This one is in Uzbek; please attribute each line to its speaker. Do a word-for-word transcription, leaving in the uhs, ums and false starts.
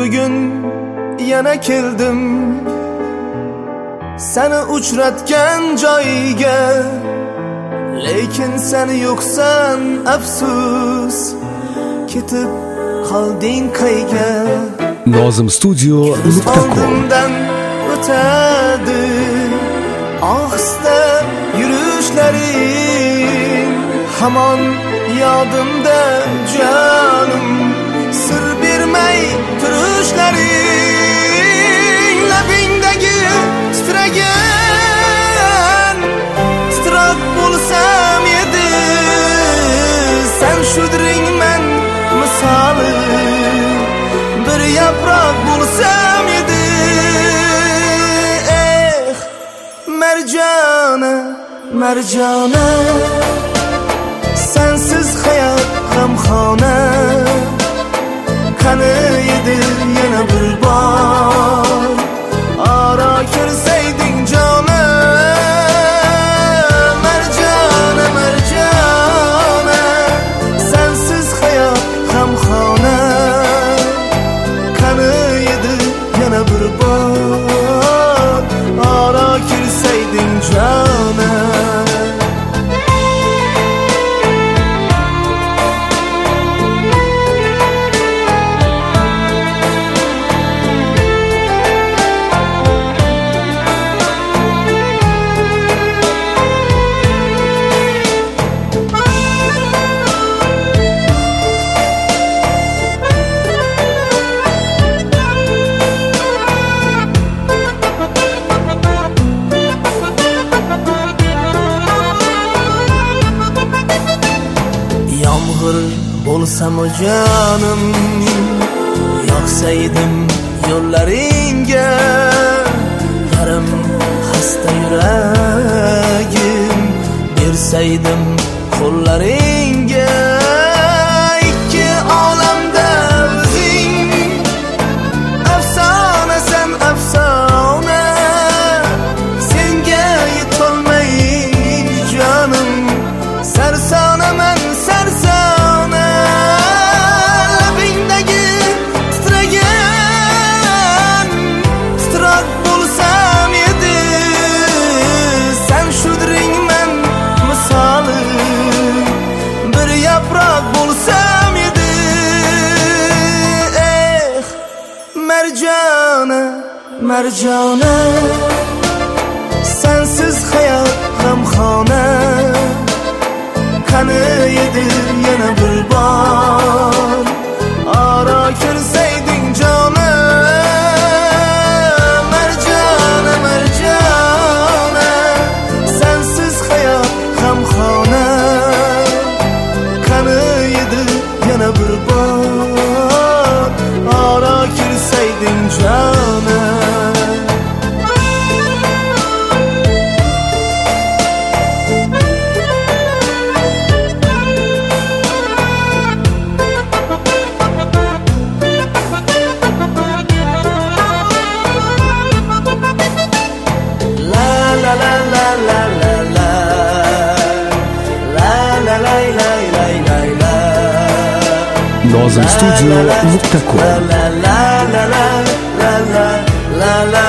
Speaker 1: Bugun yana keldim seni uchratgan joyiga, lekin sen yo'qsan afsus, ketib qolding qayga.
Speaker 2: Nozim studio nuqta com.
Speaker 1: Oldimdan o'tadi ohista yurishlaring, hamon yodimda jonim, sir bermay turishlaring. Labingdagi titragan titroq bo'lsam edi, sen shudring men misoli, bir yaproq bo'lsam edi. Eh Marjona, Marjona, sensiz hayot g'amxona. Qani edi yana bir bor ora kirsayding jonim. Marjona, Marjona, sensiz hayot g'amxona. Qani edi yana bir bor ora kirsayding jonim. Yomg'ir bo'lsam o jonim, yoqsaydim yo'llaringga. Yarim xasta yuragim bersaydim qo'llaringga. Ikki olamda o'zing afsona, sen afsona. Senga yetolmay jonim, sarsona men sarsona. Labingdagi titragan titroq bo'lsam edi, sen shudring men misoli, bir yaproq bo'lsam edi. Eh Marjona, Marjona, sensiz hayot g'amxona. Qani edi yana bir bor ora kirsayding jonim. Marjona, Marjona, sensiz hayot g'amxona. Qani edi yana bir bor ora kirsayding jonim.
Speaker 2: Nozim studio nuqta com.
Speaker 1: La la la la la la la la la